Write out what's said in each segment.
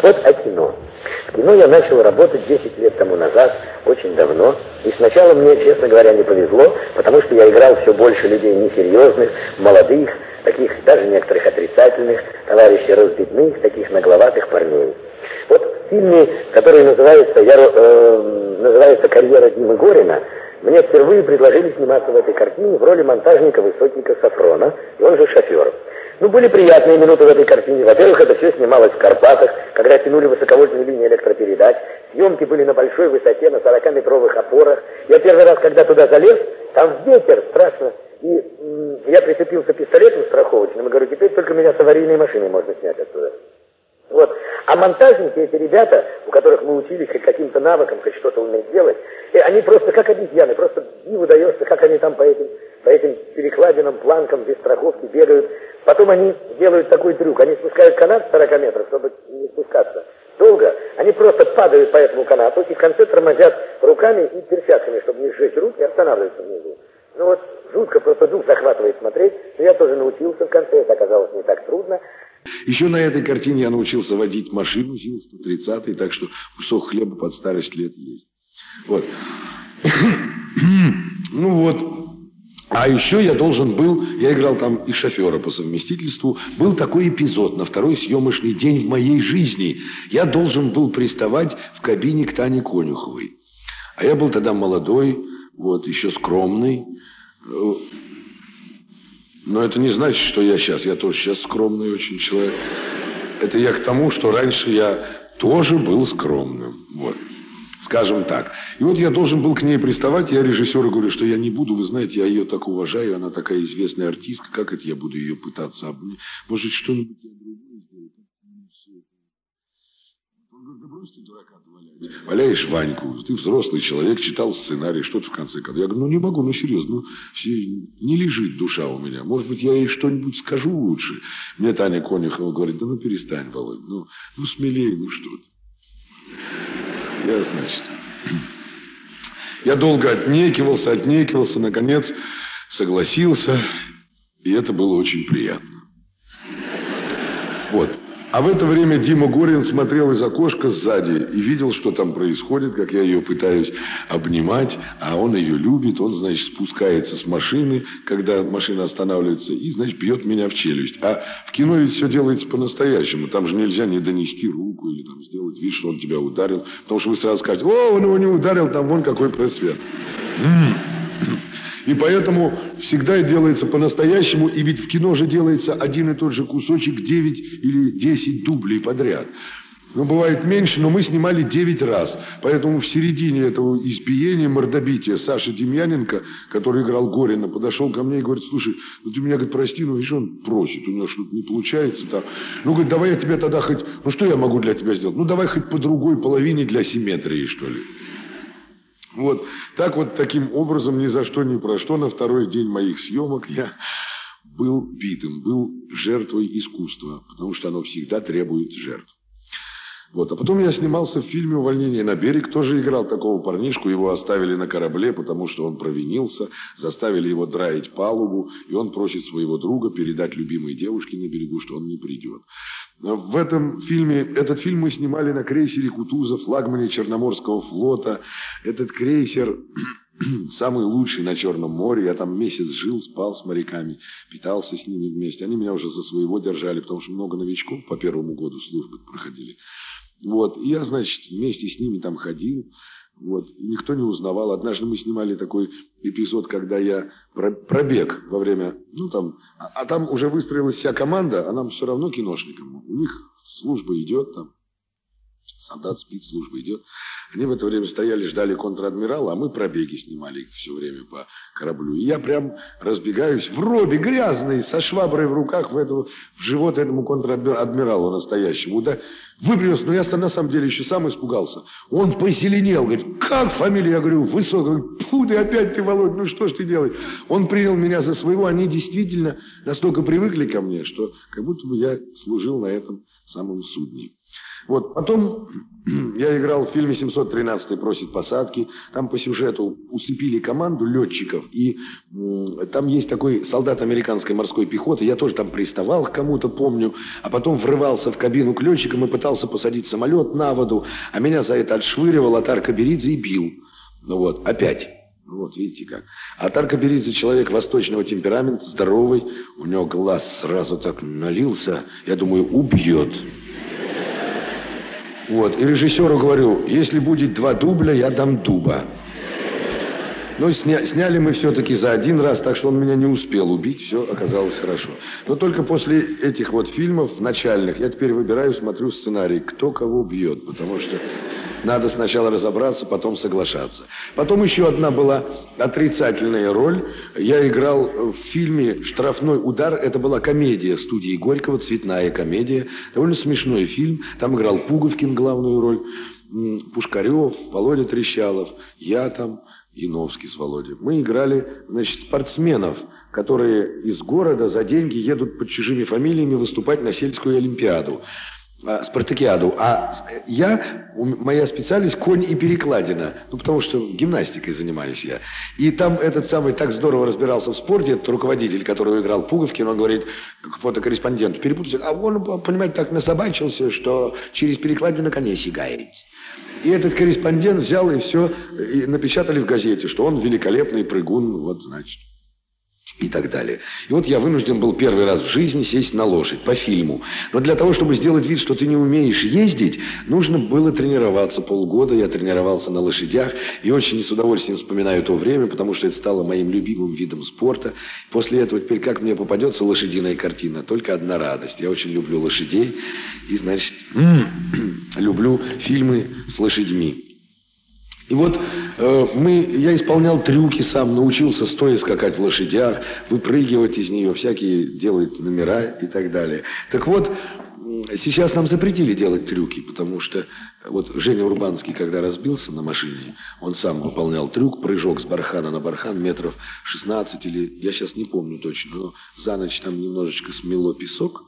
Так вот, о кино. В кино я начал работать 10 лет тому назад, очень давно. И сначала мне, честно говоря, не повезло, потому что я играл все больше людей несерьезных, молодых, таких даже некоторых отрицательных, товарищей разбитных, таких нагловатых парней. Вот в фильме, который называется «Карьера Димы Горина», мне впервые предложили сниматься в этой картине в роли монтажника-высотника Сафрона, и он же шофер. Ну, были приятные минуты в этой картине. Во-первых, это все снималось в Карпатах, когда тянули высоковольтные линии электропередач. Съемки были на большой высоте, на 40-метровых опорах. Я первый раз, когда туда залез, там ветер, страшно. И я прицепился пистолетом страховочным и говорю, теперь только меня с аварийной машиной можно снять оттуда. Вот. А монтажники, эти ребята, у которых мы учились хоть каким-то навыкам, хоть что-то уметь делать, они просто как обезьяны, просто диву даешься, как они там по этим перекладинам, планкам, без страховки бегают. Потом они делают такой трюк, они спускают канат 40 метров, чтобы не спускаться долго, они просто падают по этому канату и в конце тормозят руками и перчатками, чтобы не сжечь руки, и останавливаются внизу. Ну вот, жутко, просто дух захватывает смотреть, но я тоже научился в конце, это оказалось не так трудно. Еще на этой картине я научился водить машину ЗИЛ-130, так что кусок хлеба под старость лет есть. Вот. Ну вот. А еще я играл там и шофера по совместительству. Был такой эпизод на второй съемочный день в моей жизни. Я должен был приставать в кабине к Тане Конюховой. А я был тогда молодой, вот, еще скромный. Но это не значит, что я тоже сейчас скромный очень человек. Это я к тому, что раньше я тоже был скромным. Вот. Скажем так. И вот я должен был к ней приставать. Я режиссеру говорю, что я не буду. Вы знаете, я ее так уважаю. Она такая известная артистка. Как это я буду ее пытаться обнять? Может, что-нибудь я другое сделаю? Он говорит, да брось ты дурака-то валять. Валяешь Ваньку. Ты взрослый человек, читал сценарий, что-то в конце концов. Я говорю, не могу, серьезно. Не лежит душа у меня. Может быть, я ей что-нибудь скажу лучше. Мне Таня Конюхова говорит, да перестань, Володь. Смелее, что ты. Значит, я долго отнекивался, наконец согласился, и это было очень приятно. Вот. А в это время Дима Горин смотрел из окошка сзади и видел, что там происходит, как я ее пытаюсь обнимать, а он ее любит. Он, значит, спускается с машины, когда машина останавливается, и, значит, бьет меня в челюсть. А в кино ведь все делается по-настоящему. Там же нельзя не донести руку или там сделать вид, что он тебя ударил. Потому что вы сразу скажете, он его не ударил, там вон какой просвет. И поэтому всегда делается по-настоящему, и ведь в кино же делается один и тот же кусочек 9 или 10 дублей подряд. Бывает меньше, но мы снимали 9 раз. Поэтому в середине этого избиения, мордобития Саша Демьяненко, который играл Горина, подошел ко мне и говорит, слушай, ты меня, говорит, прости, видишь, он просит, у него что-то не получается там. Говорит, давай я тебе тогда хоть, что я могу для тебя сделать? Давай хоть по другой половине для симметрии, что ли. Вот таким образом, ни за что, ни про что, на второй день моих съемок я был битым, был жертвой искусства, потому что оно всегда требует жертв. Вот. А потом я снимался в фильме «Увольнение на берег», тоже играл такого парнишку, его оставили на корабле, потому что он провинился, заставили его драить палубу, и он просит своего друга передать любимой девушке на берегу, что он не придет. Этот фильм мы снимали на крейсере «Кутузов», флагмане Черноморского флота. Этот крейсер самый лучший на Черном море. Я там месяц жил, спал с моряками, питался с ними вместе. Они меня уже за своего держали, потому что много новичков по первому году службы проходили. Вот. И я, значит, вместе с ними там ходил. Вот. И никто не узнавал. Однажды мы снимали такой эпизод, когда я пробег во время... А там уже выстроилась вся команда, а нам все равно киношникам. У них служба идет там. Солдат спит, служба идет. Они в это время стояли, ждали контр-адмирала, а мы пробеги снимали все время по кораблю. И я прям разбегаюсь в робе, грязный, со шваброй в руках в живот этому контр-адмиралу настоящему. Да, выпрямился, но я на самом деле еще сам испугался. Он позеленел, говорит, как фамилия? Я говорю, Высокий. Говорит, фу, ты опять ты, Володь, что ж ты делаешь? Он принял меня за своего, они действительно настолько привыкли ко мне, что как будто бы я служил на этом самом судне. Вот, потом я играл в фильме «713-й просит посадки». Там по сюжету усыпили команду летчиков. И там есть такой солдат американской морской пехоты. Я тоже там приставал к кому-то, помню. А потом врывался в кабину к летчикам и пытался посадить самолет на воду. А меня за это отшвыривал Атар Каберидзе и бил. Ну вот, опять. Вот, видите как. Атар Каберидзе человек восточного темперамента, здоровый. У него глаз сразу так налился. Я думаю, убьет. Вот, и режиссеру говорю, если будет 2 дубля, я дам дуба. Но сняли мы все-таки за 1 раз, так что он меня не успел убить, все оказалось хорошо. Но только после этих вот фильмов начальных я теперь выбираю, смотрю сценарий, кто кого бьет, потому что надо сначала разобраться, потом соглашаться. Потом еще одна была отрицательная роль. Я играл в фильме «Штрафной удар». Это была комедия студии Горького, цветная комедия. Довольно смешной фильм. Там играл Пуговкин главную роль, Пушкарев, Володя Трещалов, я там, Яновский с Володей. Мы играли, значит, спортсменов, которые из города за деньги едут под чужими фамилиями выступать на сельскую олимпиаду. Спартакиаду. А моя специальность конь и перекладина. Ну, потому что гимнастикой занимаюсь я. И там этот самый так здорово разбирался в спорте, этот руководитель, который играл Пуговкин, он говорит фотокорреспонденту, перепутался, а он, понимаете, так насобачился, что через перекладину на коне сигает. И этот корреспондент взял и все, и напечатали в газете, что он великолепный прыгун, вот, значит, и так далее. И вот я вынужден был первый раз в жизни сесть на лошадь по фильму. Но для того, чтобы сделать вид, что ты не умеешь ездить, нужно было тренироваться полгода. Я тренировался на лошадях и очень с удовольствием вспоминаю то время, потому что это стало моим любимым видом спорта. После этого теперь как мне попадется лошадиная картина? Только одна радость. Я очень люблю лошадей и, значит, люблю фильмы с лошадьми. И вот я исполнял трюки сам, научился стоя скакать в лошадях, выпрыгивать из нее, всякие делать номера и так далее. Так вот, сейчас нам запретили делать трюки, потому что вот Женя Урбанский, когда разбился на машине, он сам выполнял трюк, прыжок с бархана на бархан метров 16 или, я сейчас не помню точно, но за ночь там немножечко смело песок,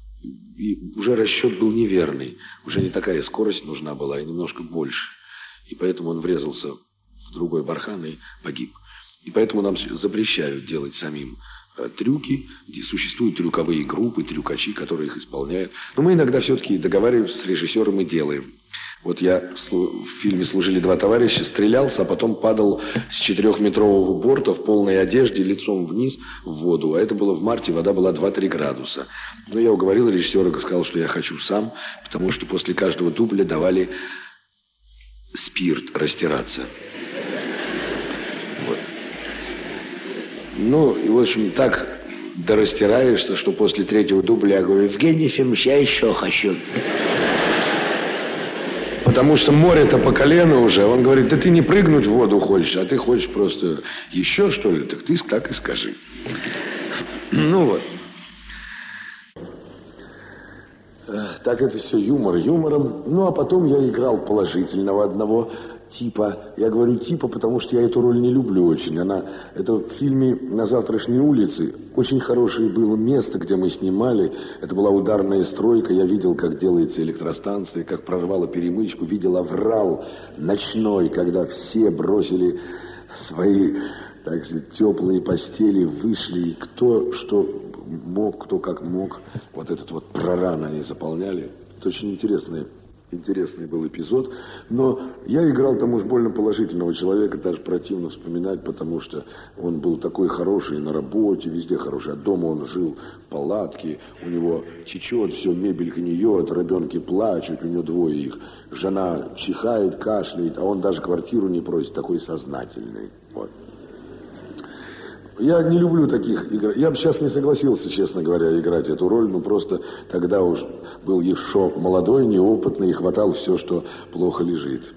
и уже расчет был неверный, уже не такая скорость нужна была, и немножко больше. И поэтому он врезался в другой бархан и погиб. И поэтому нам запрещают делать самим трюки, где существуют трюковые группы, трюкачи, которые их исполняют. Но мы иногда все-таки договариваемся с режиссером и делаем. Вот я в фильме «Служили 2 товарища», стрелялся, а потом падал с 4-метрового борта в полной одежде лицом вниз в воду. А это было в марте, вода была 2-3 градуса. Но я уговорил режиссера и сказал, что я хочу сам, потому что после каждого дубля давали спирт растираться. Вот. Ну, и, в общем, так дорастираешься, что после 3-го дубля я говорю, Евгений Ефимович, я еще хочу. Потому что море-то по колено уже. Он говорит, да ты не прыгнуть в воду хочешь, а ты хочешь просто еще, что ли? Так ты так и скажи. Ну вот. Так это все юмор юмором. Ну, а потом я играл положительного одного типа. Я говорю типа, потому что я эту роль не люблю очень. Это в фильме «На завтрашней улице» очень хорошее было место, где мы снимали. Это была ударная стройка. Я видел, как делается электростанция, как прорвало перемычку. Видел аврал ночной, когда все бросили свои, так сказать, теплые постели, вышли. И кто что мог, кто как мог. Вот этот вот проран они заполняли. Это очень интересный был эпизод. Но я играл там уж больно положительного человека, даже противно вспоминать, потому что он был такой хороший на работе, везде хороший. А дома он жил в палатке, у него течет, все, мебель гниет, ребенки плачут, у него 2 их. Жена чихает, кашляет, а он даже квартиру не просит, такой сознательный. Вот. Я не люблю таких игр. Я бы сейчас не согласился, честно говоря, играть эту роль, но просто тогда уж был еще молодой, неопытный и хватал все, что плохо лежит.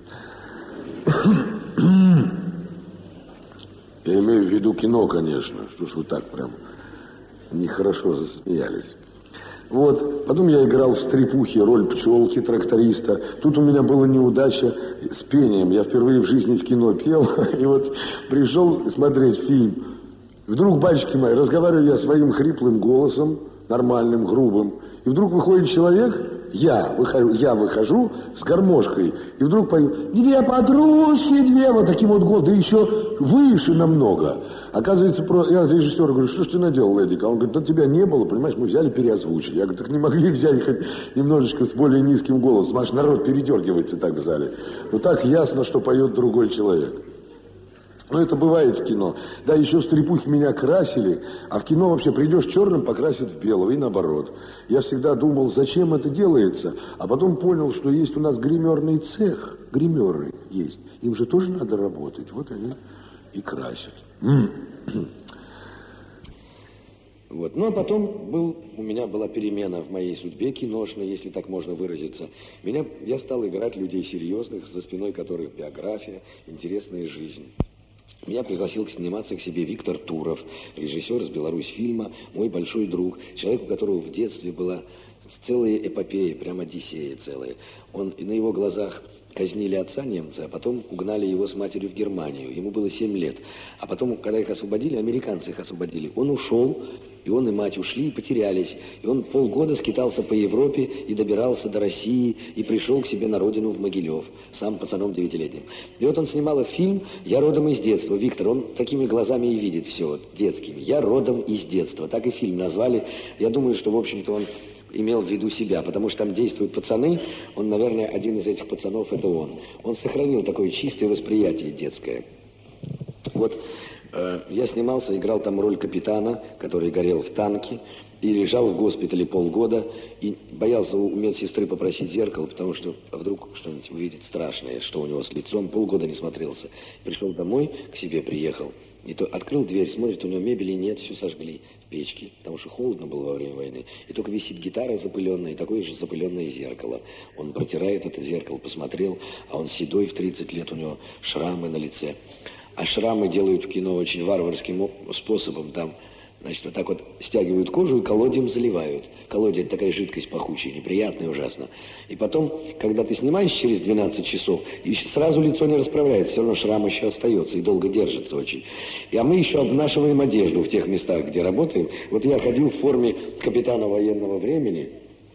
Я имею в виду кино, конечно. Что ж вы так прям нехорошо засмеялись. Вот. Потом я играл в стрипухе роль пчелки, тракториста. Тут у меня была неудача с пением. Я впервые в жизни в кино пел. И вот пришел смотреть фильм. Вдруг, батюшки мои, разговариваю я своим хриплым голосом, нормальным, грубым, и вдруг выходит человек Я выхожу с гармошкой и вдруг пою «Две подружки, две», вот таким вот голосом, да еще выше намного. Оказывается, я режиссеру говорю, что ж ты наделал, Эдик? А он говорит, да тебя не было, понимаешь, мы взяли, переозвучили. Я говорю, так не могли взять хоть немножечко с более низким голосом, аж народ передергивается так в зале. Ну так ясно, что поет другой человек. Но это бывает в кино. Да, еще в «Стрепухе» меня красили, а в кино вообще придешь черным, покрасят в белого и наоборот. Я всегда думал, зачем это делается, а потом понял, что есть у нас гримерный цех, гримеры есть. Им же тоже надо работать, вот они и красят. Вот. Ну, а потом у меня была перемена в моей судьбе киношной, если так можно выразиться. Я стал играть людей серьезных, за спиной которых биография, интересная жизнь. Меня пригласил сниматься к себе Виктор Туров, режиссер из Беларусьфильма, мой большой друг, человек, у которого в детстве была целая эпопея, прям одиссея целая. На его глазах казнили отца немца, а потом угнали его с матерью в Германию. Ему было 7 лет. А потом, когда их освободили, американцы их освободили. Он ушел, и он и мать ушли и потерялись. И он полгода скитался по Европе и добирался до России, и пришел к себе на родину в Могилев, сам пацаном 9-летним. И вот он снимал фильм «Я родом из детства». Виктор, он такими глазами и видит все, вот, детскими. «Я родом из детства». Так и фильм назвали. Я думаю, что, в общем-то, он имел в виду себя, потому что там действуют пацаны, он, наверное, один из этих пацанов, это он. Он сохранил такое чистое восприятие детское. Вот я снимался, играл там роль капитана, который горел в танке, и лежал в госпитале полгода, и боялся у медсестры попросить зеркало, потому что вдруг что-нибудь увидит страшное, что у него с лицом, полгода не смотрелся. Пришел домой, к себе приехал, и то открыл дверь, смотрит, у него мебели нет, все сожгли в печке, потому что холодно было во время войны. И только висит гитара запыленная, и такое же запыленное зеркало. Он протирает это зеркало, посмотрел, а он седой в 30 лет, у него шрамы на лице. А шрамы делают в кино очень варварским способом, там, значит, вот так вот стягивают кожу и колодием заливают. Колодия – это такая жидкость пахучая, неприятная ужасно. И потом, когда ты снимаешь через 12 часов, и сразу лицо не расправляется, все равно шрам еще остается и долго держится очень. А мы еще обнашиваем одежду в тех местах, где работаем. Вот я ходил в форме капитана военного времени,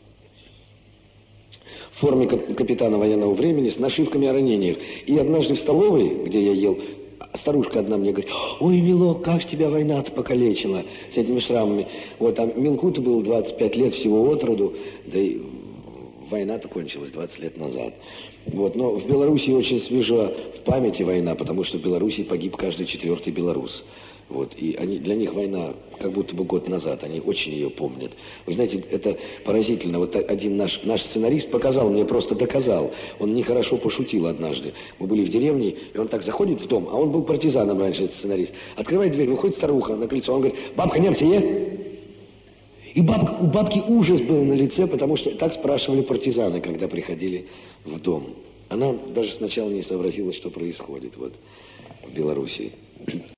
с нашивками о ранениях. И однажды в столовой, где я ел, старушка одна мне говорит: ой, милок, как ж тебя война-то покалечила с этими шрамами. Вот, а мелку-то было 25 лет всего от роду, да и война-то кончилась 20 лет назад. Вот, но в Белоруссии очень свежа в памяти война, потому что в Белоруссии погиб каждый 4-й белорус. Вот, и для них война как будто бы год назад, они очень ее помнят. Вы знаете, это поразительно. Вот один наш сценарист показал мне, просто доказал. Он нехорошо пошутил однажды. Мы были в деревне, и он так заходит в дом, а он был партизаном раньше, этот сценарист. Открывает дверь, выходит старуха на крыльцо, он говорит: бабка, немцы, И у бабки ужас был на лице, потому что так спрашивали партизаны, когда приходили в дом. Она даже сначала не сообразила, что происходит вот, в Белоруссии.